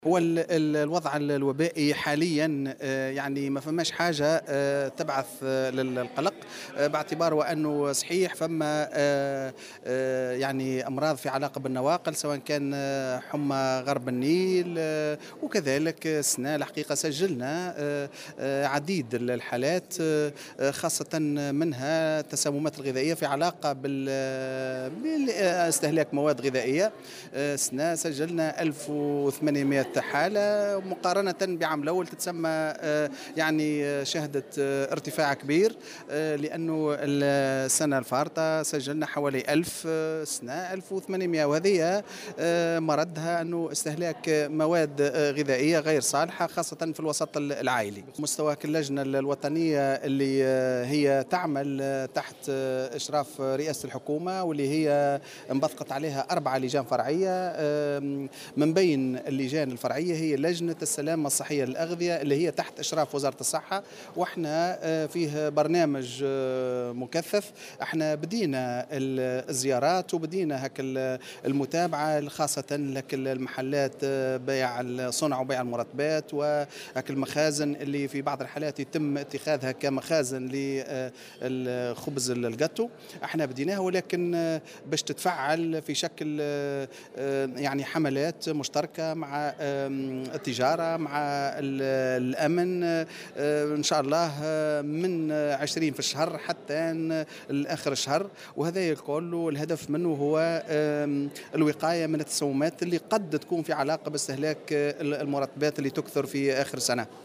هو الوضع الوبائي حاليا يعني ما فماش حاجة تبعث للقلق، باعتبار وأنه صحيح فما يعني أمراض في علاقة بالنواقل، سواء كان حمى غرب النيل، وكذلك السنة الحقيقة سجلنا عديد الحالات، خاصة منها التسممات الغذائية في علاقة بالاستهلاك مواد غذائية. سنة سجلنا 1800 حالة، مقارنة بعام الأول تتسمى يعني شهدت ارتفاع كبير، لأنه السنة الفارطة سجلنا حوالي 1000 سنة 1800، وهذه مردها أنه استهلاك مواد غذائية غير صالحة خاصة في الوسط العائلي. مستوى اللجنة الوطنية اللي هي تعمل تحت إشراف رئاسة الحكومة، واللي هي انبثقت عليها 4 لجان فرعية. من بين اللجان الفرعية هي لجنة السلامة الصحية للأغذية اللي هي تحت إشراف وزارة الصحة، وإحنا فيه برنامج مكثف. إحنا بدينا الزيارات وبدينا هك المتابعة، خاصة لك المحلات بيع الصنع وبيع المرطبات، وهك المخازن اللي في بعض الحالات يتم اتخاذها كمخازن للخبز الجاتو. احنا بديناها، ولكن باش تتفعل في شكل يعني حملات مشتركة مع التجارة، مع الأمن، إن شاء الله من 20 في الشهر حتى آخر الشهر. وهذا الكل الهدف منه هو الوقاية من التسممات اللي قد تكون في علاقة باستهلاك المرطبات اللي تكثر في آخر سنة.